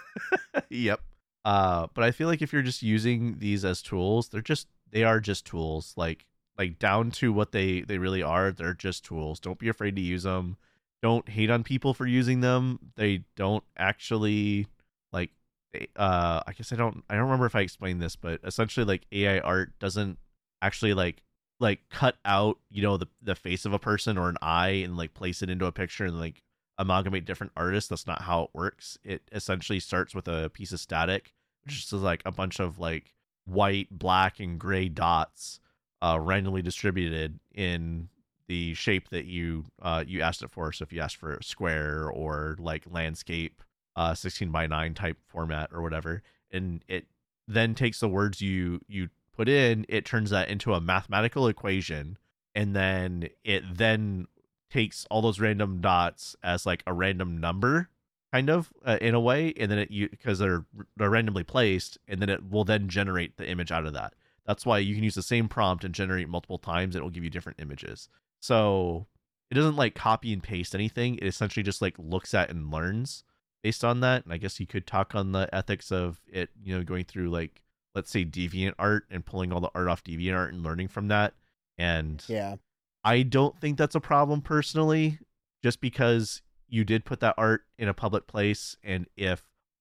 Yep. Uh, but I feel like if you're just using these as tools, they're just they are just tools. Like like down to what they they really are. They're just tools. Don't be afraid to use them. Don't hate on people for using them. They don't actually like. they- Uh, I guess I don't. I don't remember if I explained this, but essentially, like A I art doesn't actually like like cut out you know the the face of a person or an eye and like place it into a picture and like amalgamate different artists. That's not how it works. It essentially starts with a piece of static, which is like a bunch of like white, black, and gray dots uh, randomly distributed in the shape that you uh, you asked it for. So if you asked for a square or like landscape, uh, sixteen by nine type format or whatever, and it then takes the words you you put in, it turns that into a mathematical equation, and then it then takes all those random dots as like a random number kind of uh, in a way, and then it you because they're they're randomly placed, and then it will then generate the image out of that. That's why you can use the same prompt and generate multiple times. It will give you different images. So it doesn't like copy and paste anything. It essentially just like looks at and learns based on that. And I guess you could talk on the ethics of it, you know, going through like, let's say Deviant Art and pulling all the art off Deviant Art and learning from that. And Yeah. I don't think that's a problem personally, just because you did put that art in a public place. And if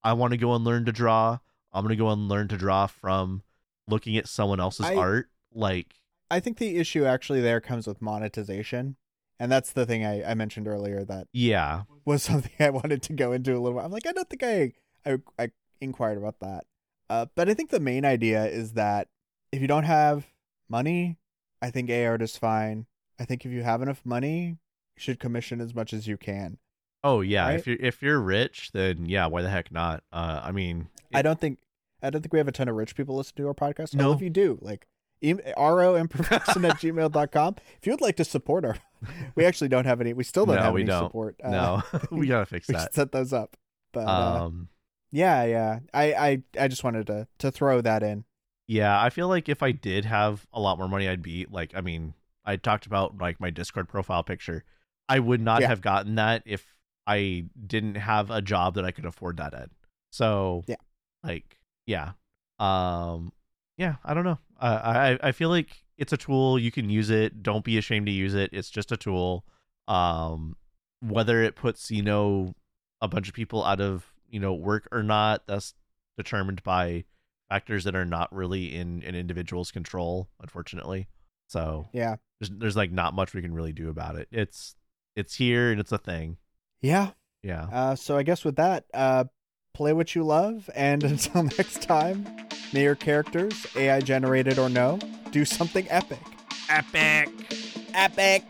I want to go and learn to draw. I'm going to go and learn to draw from looking at someone else's I, art. Like, I think the issue actually there comes with monetization. And that's the thing I, I mentioned earlier that yeah, was something I wanted to go into a little bit. I'm like, I don't think I, I, I inquired about that. Uh, but I think the main idea is that if you don't have money, I think A art is fine. I think if you have enough money, you should commission as much as you can. oh yeah, Right? if you're if you're rich, then yeah, why the heck not? Uh, I mean, it, I don't think I don't think we have a ton of rich people listen to our podcast. No. Well, if you do, like e- roimperfection at gmail dot com. If you would like to support our, we actually don't have any. We still don't No, have we any don't. support. Uh, no, we gotta fix we that. should set those up. But uh, Um, yeah, yeah. I, I, I just wanted to to throw that in. yeah, I feel like if I did have a lot more money, I'd be like, I mean, I talked about like my Discord profile picture. I would not Yeah. have gotten that if I didn't have a job that I could afford that at. So Yeah. like, yeah, um, yeah, I don't know. Uh, I I feel like it's a tool. You can use it. Don't be ashamed to use it. It's just a tool. Um, whether it puts, you know, a bunch of people out of, you know, work or not, that's determined by factors that are not really in an individual's control, unfortunately. So Yeah, there's there's like not much we can really do about it. It's it's here and it's a thing. yeah. Yeah. Uh, so I guess with that, uh, play what you love, and until next time, may your characters, A I generated or no, do something epic. Epic. Epic.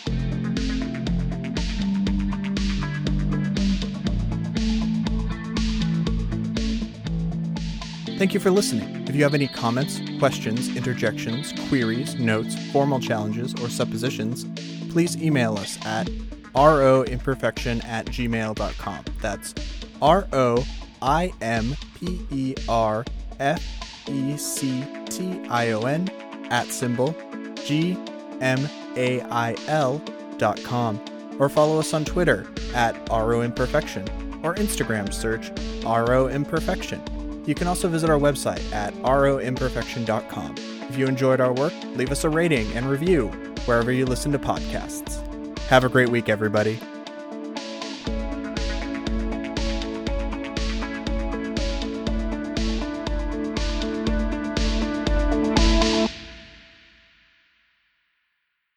Thank you for listening. If you have any comments, questions, interjections, queries, notes, formal challenges, or suppositions, please email us at roimperfection at gmail dot com. That's R O I M P E R F E C T I O N at symbol G M A I L dot com. Or follow us on Twitter at roimperfection or Instagram search roimperfection. You can also visit our website at roimperfection dot com. If you enjoyed our work, leave us a rating and review wherever you listen to podcasts. Have a great week, everybody.